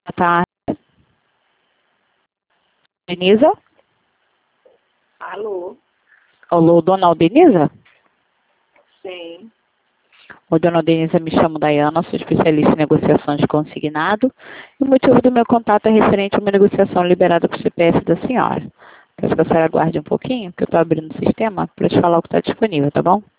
Boa tarde. Denisa? Alô? Alô, dona Aldenisa? Sim. Oi, dona Aldenisa, me chamo Dayana, sou especialista em negociações de consignado. E o motivo do meu contato é referente a uma negociação liberada para o CPF da senhora. Peço que a senhora aguarde um pouquinho, que eu estou abrindo o sistema para te falar o que está disponível, tá bom?